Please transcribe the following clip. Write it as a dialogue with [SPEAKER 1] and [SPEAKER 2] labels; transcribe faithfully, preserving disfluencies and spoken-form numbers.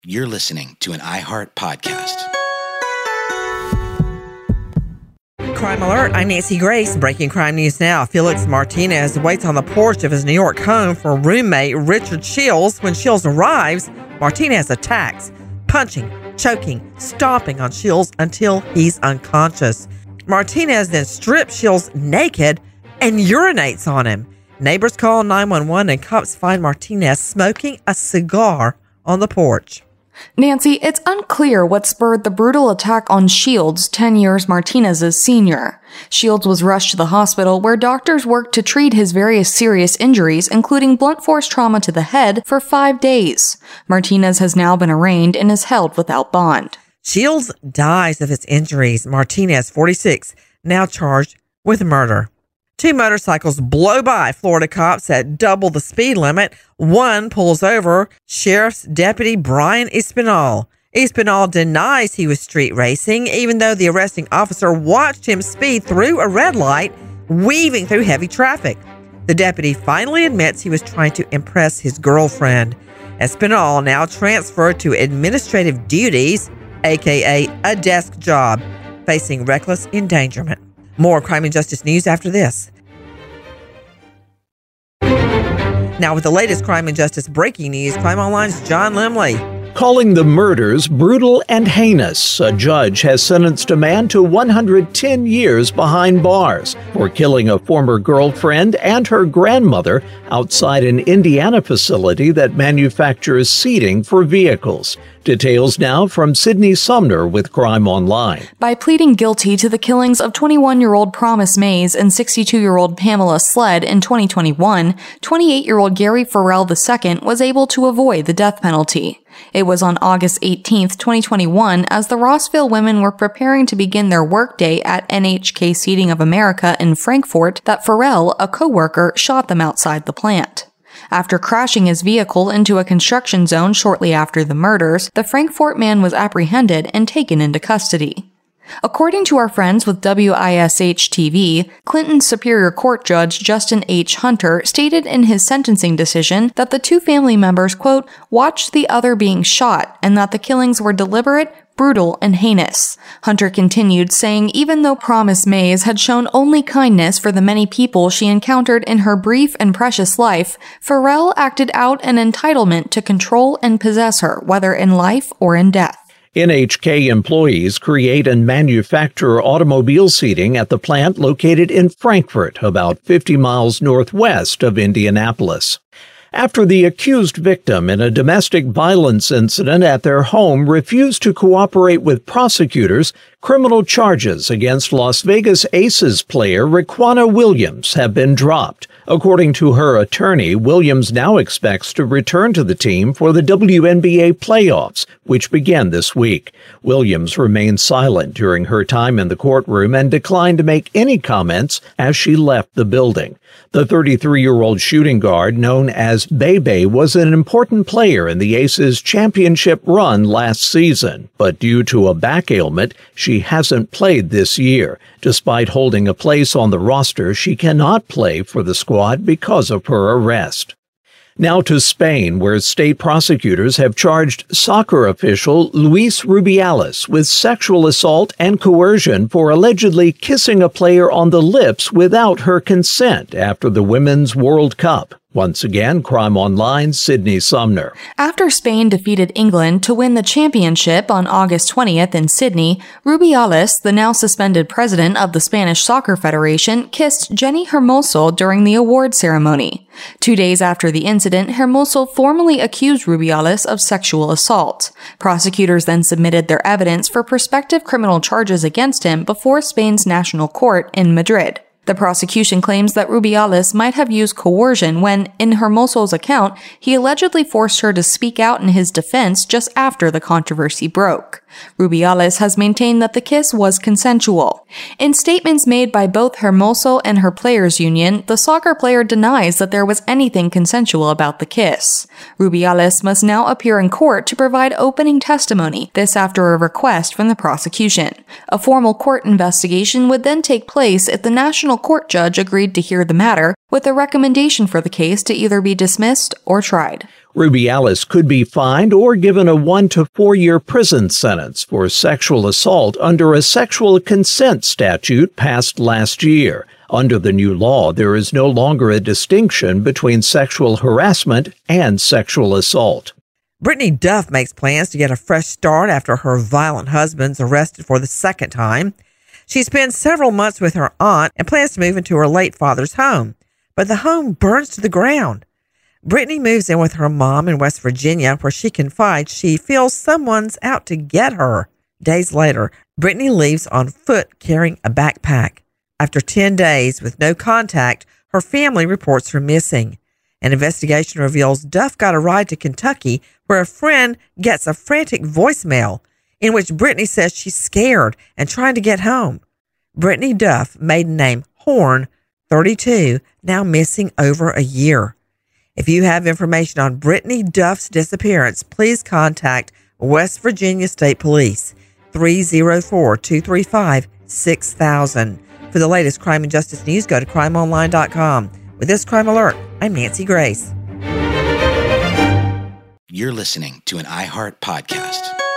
[SPEAKER 1] You're listening to an iHeart podcast.
[SPEAKER 2] Crime Alert, I'm Nancy Grace. Breaking crime news now. Felix Martinez waits on the porch of his New York home for roommate Richard Shields. When Shields arrives, Martinez attacks, punching, choking, stomping on Shields until he's unconscious. Martinez then strips Shields naked and urinates on him. Neighbors call nine one one and cops find Martinez smoking a cigar on the porch.
[SPEAKER 3] Nancy, it's unclear what spurred the brutal attack on Shields, ten years Martinez's senior. Shields was rushed to the hospital where doctors worked to treat his various serious injuries, including blunt force trauma to the head, for five days. Martinez has now been arraigned and is held without bond.
[SPEAKER 2] Shields dies of his injuries. Martinez, forty-six, now charged with murder. Two motorcycles blow by Florida cops at double the speed limit. One pulls over Sheriff's Deputy Brian Espinal. Espinal denies he was street racing, even though the arresting officer watched him speed through a red light, weaving through heavy traffic. The deputy finally admits he was trying to impress his girlfriend. Espinal now transferred to administrative duties, aka a desk job, facing reckless endangerment. More crime and justice news after this. Now with the latest crime and justice breaking news, Crime Online's John Limley.
[SPEAKER 4] Calling the murders brutal and heinous, a judge has sentenced a man to one hundred ten years behind bars for killing a former girlfriend and her grandmother outside an Indiana facility that manufactures seating for vehicles. Details now from Sydney Sumner with Crime Online.
[SPEAKER 3] By pleading guilty to the killings of twenty-one-year-old Promise Mays and sixty-two-year-old Pamela Sled in twenty twenty-one, twenty-eight-year-old Gary Farrell the Second was able to avoid the death penalty. It was on August eighteenth, twenty twenty-one, as the Rossville women were preparing to begin their workday at N H K Seating of America in Frankfort that Farrell, a co-worker, shot them outside the plant. After crashing his vehicle into a construction zone shortly after the murders, the Frankfort man was apprehended and taken into custody. According to our friends with W I S H T V, Clinton Superior Court Judge Justin H. Hunter stated in his sentencing decision that the two family members, quote, watched the other being shot and that the killings were deliberate, brutal, and heinous. Hunter continued, saying even though Promise Mays had shown only kindness for the many people she encountered in her brief and precious life, Farrell acted out an entitlement to control and possess her, whether in life or in death.
[SPEAKER 4] N H K employees create and manufacture automobile seating at the plant located in Frankfort, about fifty miles northwest of Indianapolis. After the accused victim in a domestic violence incident at their home refused to cooperate with prosecutors, criminal charges against Las Vegas Aces player Raquana Williams have been dropped. According to her attorney, Williams now expects to return to the team for the W N B A playoffs, which begin this week. Williams remained silent during her time in the courtroom and declined to make any comments as she left the building. The thirty-three-year-old shooting guard, known as Bebe, was an important player in the Aces championship run last season, but due to a back ailment, she hasn't played this year. Despite holding a place on the roster, she cannot play for the squad because of her arrest. Now to Spain, where state prosecutors have charged soccer official Luis Rubiales with sexual assault and coercion for allegedly kissing a player on the lips without her consent after the Women's World Cup. Once again, Crime Online's Sydney Sumner.
[SPEAKER 3] After Spain defeated England to win the championship on August twentieth in Sydney, Rubiales, the now suspended president of the Spanish Soccer Federation, kissed Jenny Hermoso during the award ceremony. Two days after the incident, Hermoso formally accused Rubiales of sexual assault. Prosecutors then submitted their evidence for prospective criminal charges against him before Spain's National Court in Madrid. The prosecution claims that Rubiales might have used coercion when, in Hermoso's account, he allegedly forced her to speak out in his defense just after the controversy broke. Rubiales has maintained that the kiss was consensual. In statements made by both Hermoso and her players' union, the soccer player denies that there was anything consensual about the kiss. Rubiales must now appear in court to provide opening testimony, this after a request from the prosecution. A formal court investigation would then take place if the National juvenile court judge agreed to hear the matter, with a recommendation for the case to either be dismissed or tried.
[SPEAKER 4] Rubiales could be fined or given a one to four year prison sentence for sexual assault under a sexual consent statute passed last year. Under the new law, there is no longer a distinction between sexual harassment and sexual assault.
[SPEAKER 2] Brittany Duff makes plans to get a fresh start after her violent husband's arrested for the second time. She spends several months with her aunt and plans to move into her late father's home, but the home burns to the ground. Brittany moves in with her mom in West Virginia, where she confides she feels someone's out to get her. Days later, Brittany leaves on foot carrying a backpack. After ten days with no contact, her family reports her missing. An investigation reveals Duff got a ride to Kentucky, where a friend gets a frantic voicemail in which Brittany says she's scared and trying to get home. Brittany Duff, maiden name Horn, thirty-two, now missing over a year. If you have information on Brittany Duff's disappearance, please contact West Virginia State Police, three oh four, two three five, six thousand. For the latest crime and justice news, go to crime online dot com. With this Crime Alert, I'm Nancy Grace.
[SPEAKER 1] You're listening to an iHeart podcast.